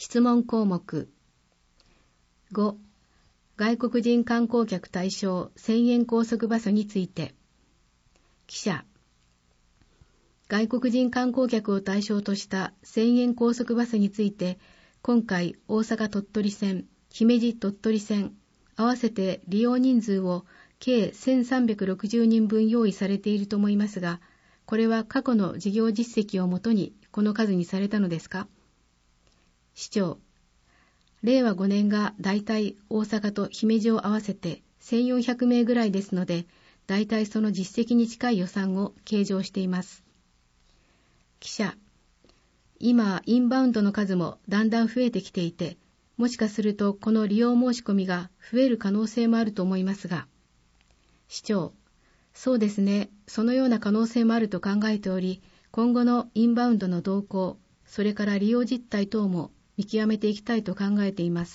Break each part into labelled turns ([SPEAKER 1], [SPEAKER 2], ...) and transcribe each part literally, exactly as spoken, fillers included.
[SPEAKER 1] 質問項目ご、外国人観光客対象せんえん高速バスについて。記者、外国人観光客を対象としたせんえん高速バスについて、今回大阪鳥取線、姫路鳥取線、合わせて利用人数を計せんさんびゃくろくじゅうにんぶん用意されていると思いますが、これは過去の事業実績をもとにこの数にされたのですか？市長、れいわごねんがだいたい大阪と姫路を合わせてせんよんひゃくめいぐらいですので、だいたいその実績に近い予算を計上しています。記者、今インバウンドの数もだんだん増えてきていて、もしかするとこの利用申し込みが増える可能性もあると思いますが。市長、そうですね、そのような可能性もあると考えており、今後のインバウンドの動向、それから利用実態等も見極めていきたいと考えています。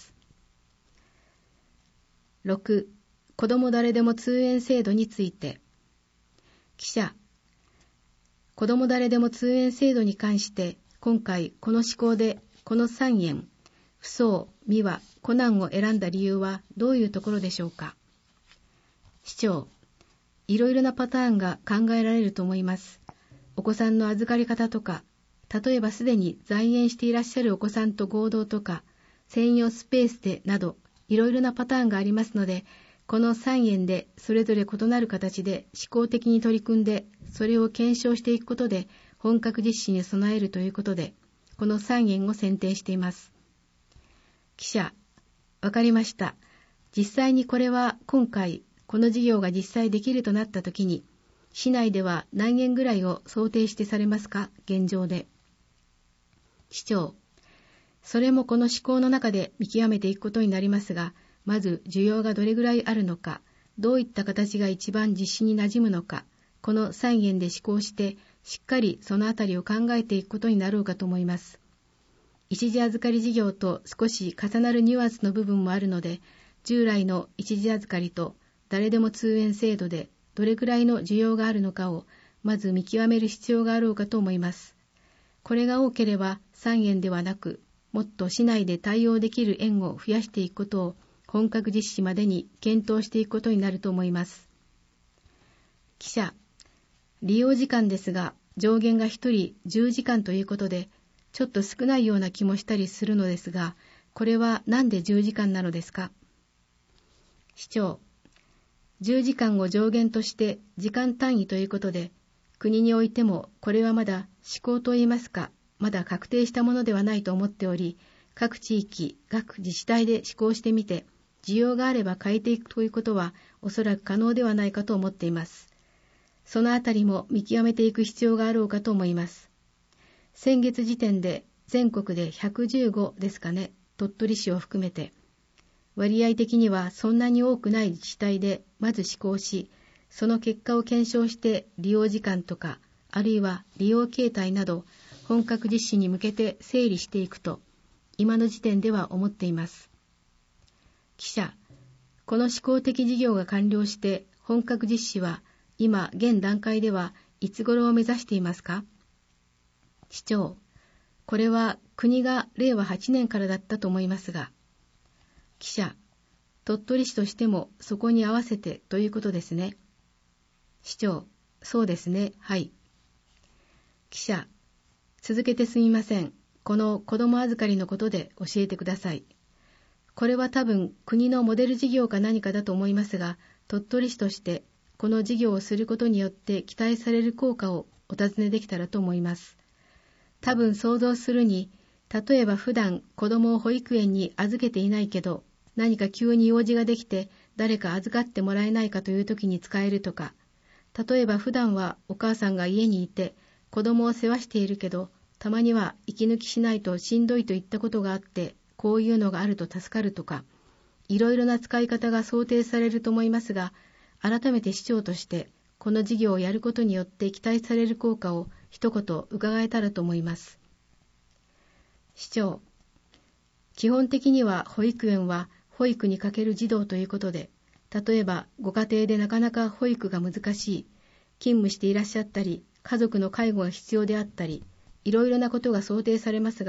[SPEAKER 1] ろく、子ども誰でも通園制度について。記者、子ども誰でも通園制度に関して、今回この施行でこのさんえん、不相、未和、困難を選んだ理由はどういうところでしょうか。市長、いろいろなパターンが考えられると思います。お子さんの預かり方とか、例えばすでに在園していらっしゃるお子さんと合同とか、専用スペースでなど、いろいろなパターンがありますので、このさんえんでそれぞれ異なる形で試行的に取り組んで、それを検証していくことで、本格実施に備えるということで、このさんえんを選定しています。記者、わかりました。実際にこれは今回、この事業が実際できるとなったときに、市内では何円ぐらいを想定してされますか、現状で。市長、それもこの施行の中で見極めていくことになりますが、まず需要がどれぐらいあるのか、どういった形が一番実施に馴染むのか、このさんえんで施行して、しっかりそのあたりを考えていくことになろうかと思います。一時預かり事業と少し重なるニュアンスの部分もあるので、従来の一時預かりと誰でも通園制度でどれくらいの需要があるのかをまず見極める必要があろうかと思います。これが多ければさんえんではなく、もっと市内で対応できる園を増やしていくことを本格実施までに検討していくことになると思います。記者、利用時間ですが上限がひとりじゅうじかんということで、ちょっと少ないような気もしたりするのですが、これはなんでじゅうじかんなのですか。市長、じゅうじかんを上限として時間単位ということで、国においてもこれはまだ施行といいますか、まだ確定したものではないと思っており、各地域、各自治体で施行してみて、需要があれば変えていくということはおそらく可能ではないかと思っています。そのあたりも見極めていく必要があろうかと思います。先月時点で全国でひゃくじゅうごですかね、鳥取市を含めて、割合的にはそんなに多くない自治体でまず施行し、その結果を検証して利用時間とか、あるいは利用形態など本格実施に向けて整理していくと、今の時点では思っています。記者、この施行的事業が完了して本格実施は今現段階ではいつ頃を目指していますか。市長、これは国がれいわはちねんからだったと思いますが。記者、鳥取市としてもそこに合わせてということですね。市長、そうですね、はい。記者、続けてすみません。この子ども預かりのことで教えてください。これは多分国のモデル事業か何かだと思いますが、鳥取市としてこの事業をすることによって期待される効果をお尋ねできたらと思います。多分想像するに、例えば普段子供を保育園に預けていないけど、何か急に用事ができて誰か預かってもらえないかという時に使えるとか、例えば普段はお母さんが家にいて子供を世話しているけど、たまには息抜きしないとしんどいといったことがあって、こういうのがあると助かるとか、いろいろな使い方が想定されると思いますが、改めて市長としてこの事業をやることによって期待される効果を一言伺えたらと思います。市長、基本的には保育園は保育にかける児童ということで、例えばご家庭でなかなか保育が難しい、勤務していらっしゃったり、家族の介護が必要であったり、いろいろなことが想定されますが、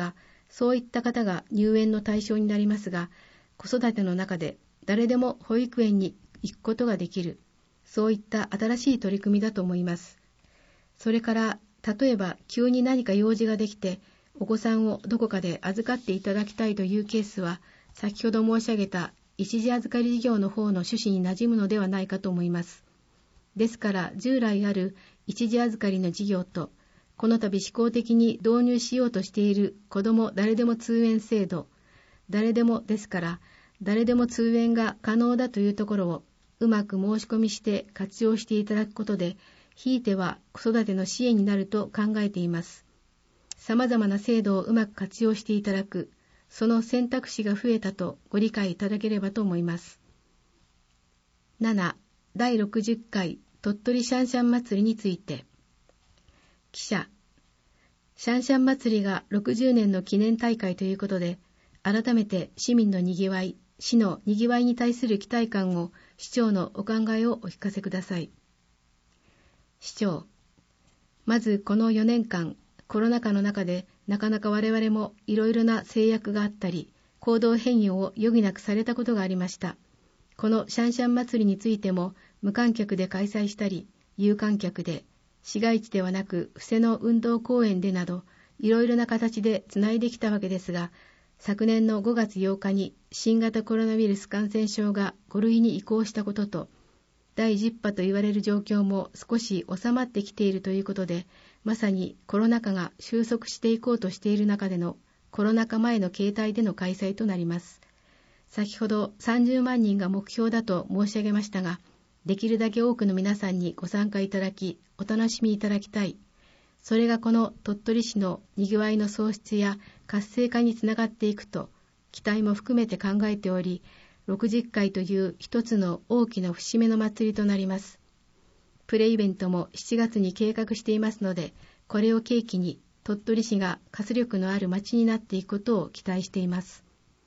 [SPEAKER 1] そういった方が入園の対象になりますが、子育ての中で誰でも保育園に行くことができる、そういった新しい取り組みだと思います。それから、例えば急に何か用事ができて、お子さんをどこかで預かっていただきたいというケースは、先ほど申し上げた一時預かり事業の方の趣旨に馴染むのではないかと思います。ですから、従来ある一時預かりの事業と、この度試行的に導入しようとしている子ども誰でも通園制度、誰でもですから、誰でも通園が可能だというところをうまく申し込みして活用していただくことで、ひいては子育ての支援になると考えています。様々な制度をうまく活用していただく、その選択肢が増えたとご理解いただければと思います。なな、だいろくじゅっかい鳥取シャンシャン祭りについて。記者、シャンシャン祭りがろくじゅうねんの記念大会ということで、改めて市民のにぎわい、市のにぎわいに対する期待感を市長のお考えをお聞かせください。市長、まずこのよねんかん、コロナ禍の中でなかなか我々もいろいろな制約があったり、行動変容を余儀なくされたことがありました。このシャンシャン祭りについても無観客で開催したり、有観客で、市街地ではなく布施の運動公園でなど、いろいろな形でつないできたわけですが、昨年のごがつようかに新型コロナウイルス感染症がご類に移行したことと、だいじゅっぱと言われる状況も少し収まってきているということで、まさにコロナ禍が収束していこうとしている中でのコロナ禍前の形態での開催となります。先ほどさんじゅうまんにんが目標だと申し上げましたが、できるだけ多くの皆さんにご参加いただき、お楽しみいただきたい。それがこの鳥取市のにぎわいの創出や活性化につながっていくと、期待も含めて考えており、ろくじゅっかいという一つの大きな節目の祭りとなります。プレイベントもしちがつに計画していますので、これを契機に鳥取市が活力のある町になっていくことを期待しています。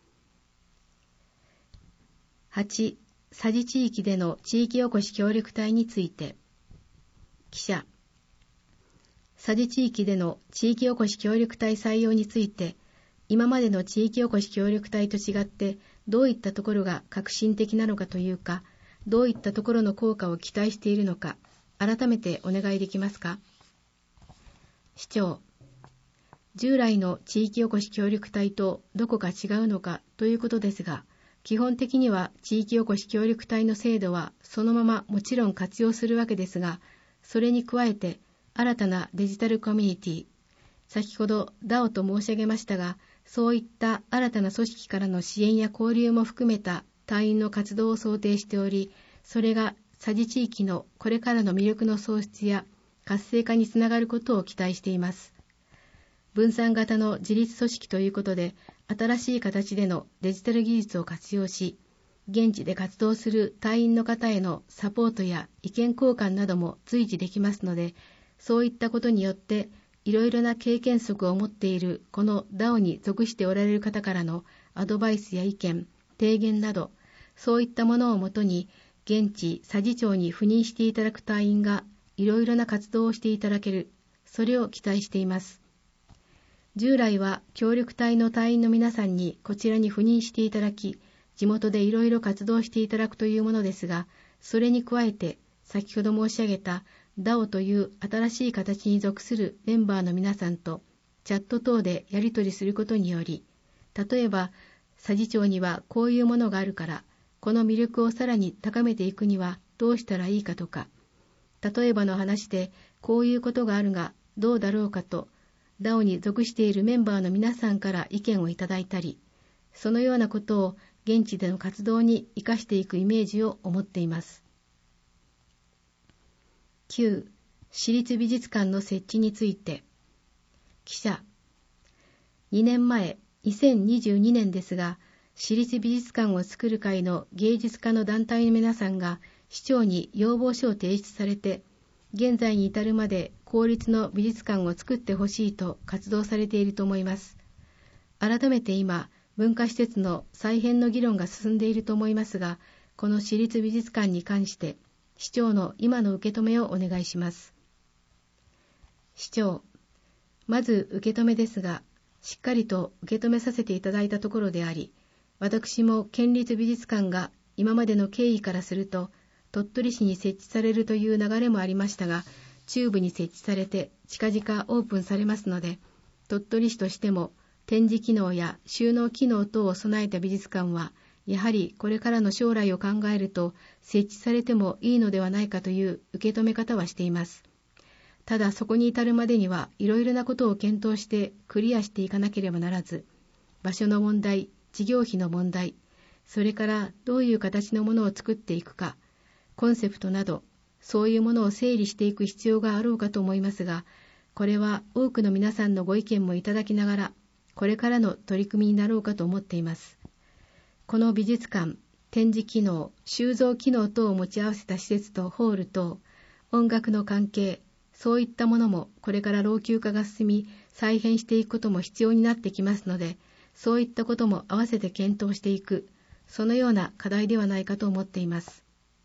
[SPEAKER 1] はち、佐治地域での地域おこし協力隊について。記者、佐治地域での地域おこし協力隊採用について、今までの地域おこし協力隊と違ってどういったところが革新的なのかというか、どういったところの効果を期待しているのか、改めてお願いできますか。市長、従来の地域おこし協力隊とどこか違うのかということですが、基本的には地域おこし協力隊の制度はそのままもちろん活用するわけですが、それに加えて新たなデジタルコミュニティ、先ほど ダオ と申し上げましたが、そういった新たな組織からの支援や交流も含めた隊員の活動を想定しており、それが佐治地域のこれからの魅力の創出や活性化につながることを期待しています。分散型の自立組織ということで、新しい形でのデジタル技術を活用し、現地で活動する隊員の方へのサポートや意見交換なども随時できますので、そういったことによっていろいろな経験則を持っているこの ダオ に属しておられる方からのアドバイスや意見、提言など、そういったものをもとに現地佐治町に赴任していただく隊員がいろいろな活動をしていただける、それを期待しています。従来は協力隊の隊員の皆さんにこちらに赴任していただき、地元でいろいろ活動していただくというものですが、それに加えて先ほど申し上げた ダオ という新しい形に属するメンバーの皆さんとチャット等でやり取りすることにより、例えば佐治町にはこういうものがあるから、この魅力をさらに高めていくにはどうしたらいいかとか、例えばの話でこういうことがあるがどうだろうかと、ダオ に属しているメンバーの皆さんから意見をいただいたり、そのようなことを現地での活動に生かしていくイメージを思っています。きゅう、市立美術館の設置について。記者、にねんまえ、にせんにじゅうにねんですが、市立美術館を作る会の芸術家の団体の皆さんが市長に要望書を提出されて、現在に至るまで公立の美術館を作ってほしいと活動されていると思います。改めて今、文化施設の再編の議論が進んでいると思いますが、この市立美術館に関して、市長の今の受け止めをお願いします。市長、まず受け止めですが、 しっかりと受け止めさせていただいたところであり、私も県立美術館が今までの経緯からすると、鳥取市に設置されるという流れもありましたが、中部に設置されて近々オープンされますので、鳥取市としても展示機能や収納機能等を備えた美術館は、やはりこれからの将来を考えると設置されてもいいのではないかという受け止め方はしています。ただそこに至るまでにはいろいろなことを検討してクリアしていかなければならず、場所の問題、事業費の問題、それからどういう形のものを作っていくか、コンセプトなど、そういうものを整理していく必要があろうかと思いますが、これは多くの皆さんのご意見もいただきながら、これからの取り組みになろうかと思っています。この美術館、展示機能、収蔵機能等を持ち合わせた施設とホール等、音楽の関係、そういったものもこれから老朽化が進み、再編していくことも必要になってきますので、そういったことも合わせて検討していく、そのような課題ではないかと思っています。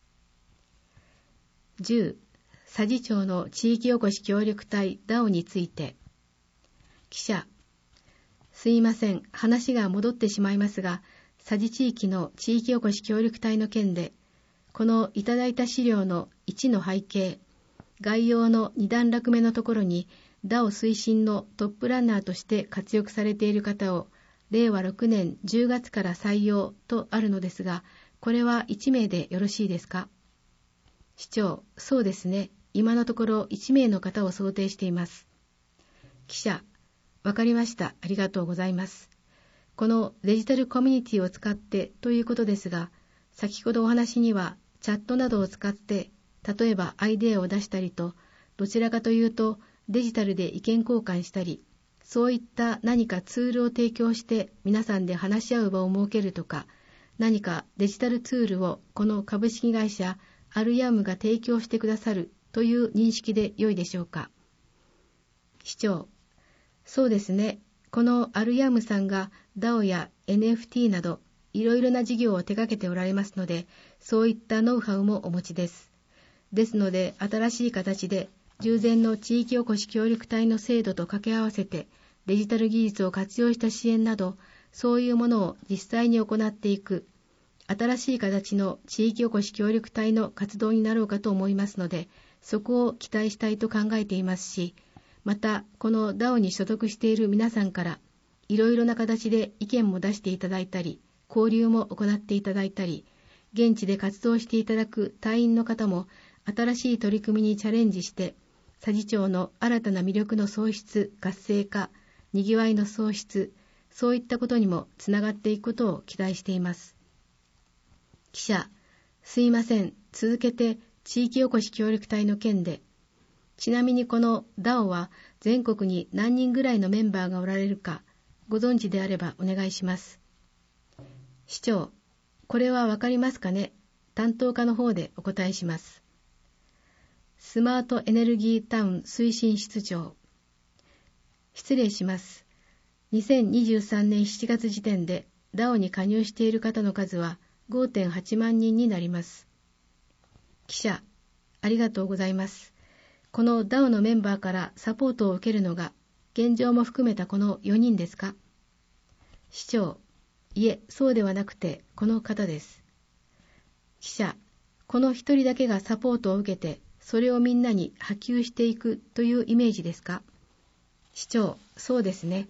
[SPEAKER 1] じゅう、佐治町の地域おこし協力隊 ダオ について。記者、すいません、話が戻ってしまいますが、佐治地域の地域おこし協力隊の件で、このいただいた資料のいちの背景、概要のに段落目のところに、ダオ 推進のトップランナーとして活躍されている方を、れいわろくねんじゅうがつから採用とあるのですが、これはいち名でよろしいですか？市長、そうですね。今のところいち名の方を想定しています。記者、わかりました。ありがとうございます。このデジタルコミュニティを使ってということですが、先ほどお話にはチャットなどを使って、例えばアイデアを出したりと、どちらかというとデジタルで意見交換したり、そういった何かツールを提供して皆さんで話し合う場を設けるとか、何かデジタルツールをこの株式会社アルヤムが提供してくださるという認識で良いでしょうか。市長、そうですね。このアルヤムさんが ダオ や エヌエフティー などいろいろな事業を手掛けておられますので、そういったノウハウもお持ちです。ですので、新しい形で従前の地域おこし協力隊の制度と掛け合わせて、デジタル技術を活用した支援など、そういうものを実際に行っていく、新しい形の地域おこし協力隊の活動になろうかと思いますので、そこを期待したいと考えていますし、また、この ダオ に所属している皆さんから、いろいろな形で意見も出していただいたり、交流も行っていただいたり、現地で活動していただく隊員の方も、新しい取り組みにチャレンジして、佐治町の新たな魅力の創出、活性化、にぎわいの創出、そういったことにもつながっていくことを期待しています。記者、すいません。続けて地域おこし協力隊の件で、ちなみにこの ダオ は全国に何人ぐらいのメンバーがおられるか、ご存知であればお願いします。市長、これはわかりますかね？担当課の方でお答えします。スマートエネルギータウン推進室長。失礼します。にせんにじゅうさんねんしちがつ時点で ダオ に加入している方の数は ごてんはちまん人になります。記者、ありがとうございます。この ダオ のメンバーからサポートを受けるのが、現状も含めたこのよにんですか？市長、いえ、そうではなくて、この方です。記者、この一人だけがサポートを受けて、それをみんなに波及していくというイメージですか？市長、そうですね。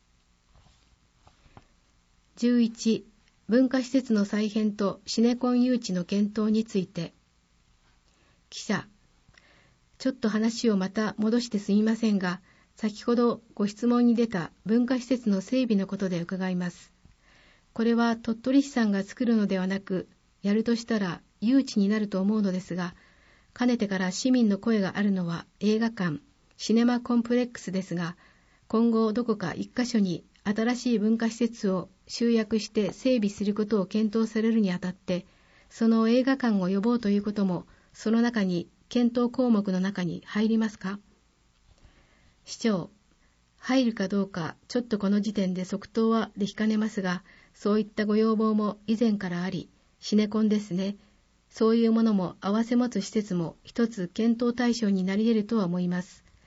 [SPEAKER 1] じゅういち、文化施設の再編とシネコン誘致の検討について。記者、ちょっと話をまた戻してすみませんが、先ほどご質問に出た文化施設の整備のことで伺います。これは鳥取市さんが作るのではなく、やるとしたら誘致になると思うのですが、かねてから市民の声があるのは映画館、シネマコンプレックスですが、今後どこか一箇所に新しい文化施設を集約して整備することを検討されるにあたって、その映画館を呼ぼうということも、その中に検討項目の中に入りますか？市長、入るかどうかちょっとこの時点で即答はできかねますが、そういったご要望も以前からあり、シネコンですね。そういうものも併せ持つ施設も一つ検討対象になり得るとは思います。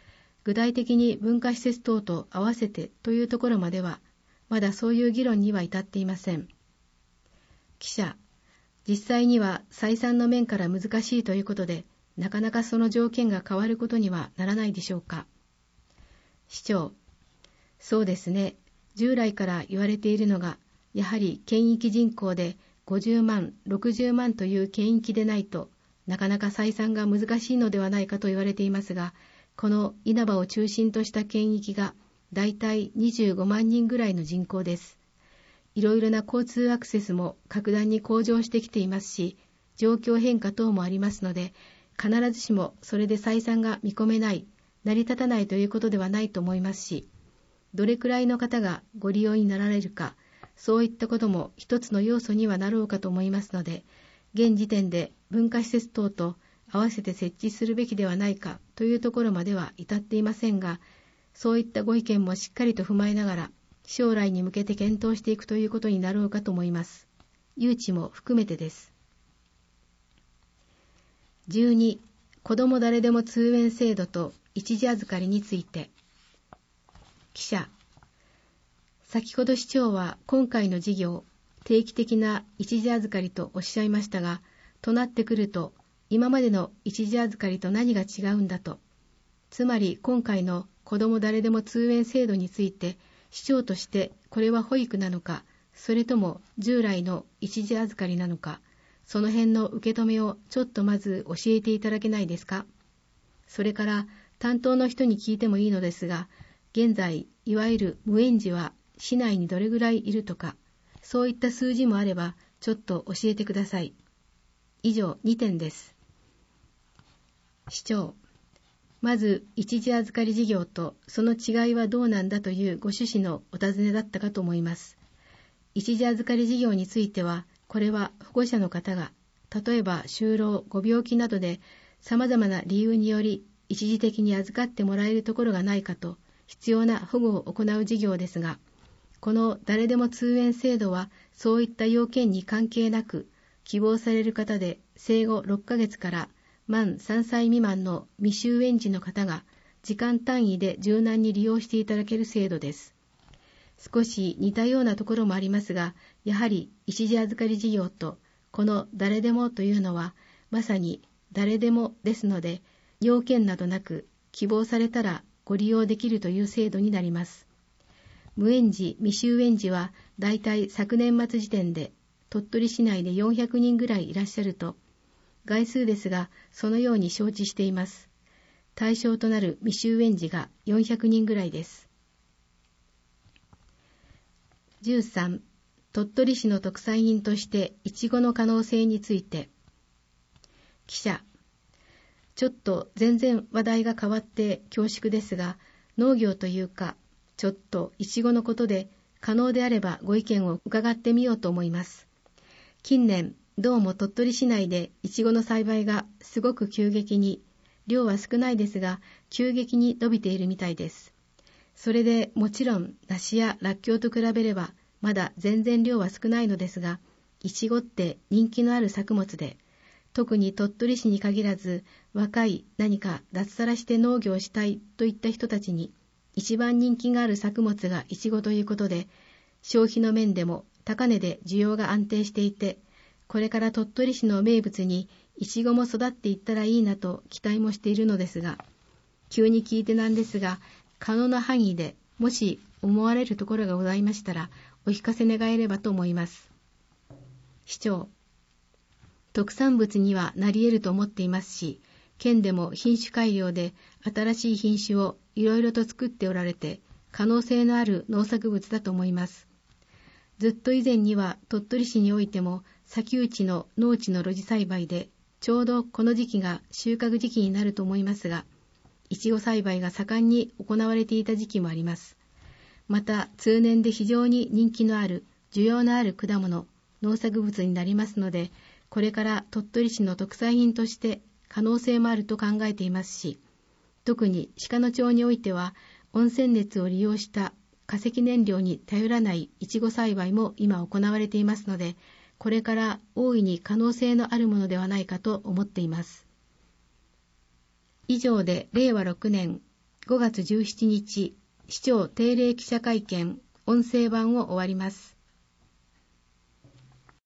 [SPEAKER 1] 具体的に文化施設等と合わせてというところまでは、まだそういう議論には至っていません。記者、実際には採算の面から難しいということで、なかなかその条件が変わることにはならないでしょうか。市長、そうですね。従来から言われているのが、やはり県域人口でごじゅうまん、ろくじゅうまんという県域でないと、なかなか採算が難しいのではないかと言われていますが、この稲葉を中心とした県域がだいたいにじゅうごまんにんぐらいの人口です。いろいろな交通アクセスも格段に向上してきていますし、状況変化等もありますので、必ずしもそれで採算が見込めない、成り立たないということではないと思いますし、どれくらいの方がご利用になられるか、そういったことも一つの要素にはなろうかと思いますので、現時点で文化施設等と合わせて設置するべきではないかというところまでは至っていませんが、そういったご意見もしっかりと踏まえながら、将来に向けて検討していくということになろうかと思います。誘致も含めてです。じゅうに、子ども誰でも通園制度と一時預かりについて。記者、先ほど市長は今回の事業、定期的な一時預かりとおっしゃいましたが、となってくると、今までの一時預かりと何が違うんだと。つまり今回の子ども誰でも通園制度について、市長としてこれは保育なのか、それとも従来の一時預かりなのか、その辺の受け止めをちょっとまず教えていただけないですか。それから担当の人に聞いてもいいのですが、現在いわゆる無園児は市内にどれぐらいいるとか、そういった数字もあればちょっと教えてください。以上にてんです。市長、まず一時預かり事業とその違いはどうなんだというご趣旨のお尋ねだったかと思います。一時預かり事業については、これは保護者の方が、例えば就労、ご病気などで様々な理由により一時的に預かってもらえるところがないかと必要な保護を行う事業ですが、この誰でも通園制度はそういった要件に関係なく、希望される方で生後ろっかげつから満さんさい未満の未就園児の方が時間単位で柔軟に利用していただける制度です。少し似たようなところもありますが、やはり一時預かり事業とこの誰でもというのはまさに誰でもですので、要件などなく希望されたらご利用できるという制度になります。無園児、未就園児はだいたい昨年末時点で鳥取市内でよんひゃくにんぐらいいらっしゃると、概数ですがそのように承知しています。対象となる未就園児がよんひゃくにんぐらいです。じゅうさん、鳥取市の特産品としていちごの可能性について。記者、ちょっと全然話題が変わって恐縮ですが、農業というかちょっといちごのことで可能であればご意見を伺ってみようと思います。近年どうも鳥取市内でいちごの栽培がすごく急激に、量は少ないですが急激に伸びているみたいです。それでもちろん梨やらっきょうと比べればまだ全然量は少ないのですが、いちごって人気のある作物で、特に鳥取市に限らず若い何か脱サラして農業をしたいといった人たちに一番人気がある作物がいちごということで、消費の面でも高値で需要が安定していて、これから鳥取市の名物にいちごも育っていったらいいなと期待もしているのですが、急に聞いてなんですが、可能な範囲でもし思われるところがございましたらお聞かせ願えればと思います。市長、特産物にはなり得ると思っていますし、県でも品種改良で新しい品種をいろいろと作っておられて、可能性のある農作物だと思います。ずっと以前には鳥取市においても先打ちの農地の露地栽培で、ちょうどこの時期が収穫時期になると思いますが、いちご栽培が盛んに行われていた時期もあります。また通年で非常に人気のある需要のある果物、農作物になりますので、これから鳥取市の特産品として可能性もあると考えていますし、特に鹿野町においては温泉熱を利用した化石燃料に頼らないいちご栽培も今行われていますので、これから大いに可能性のあるものではないかと思っています。以上でれいわろくねんごがつじゅうしちにち市長定例記者会見音声版を終わります。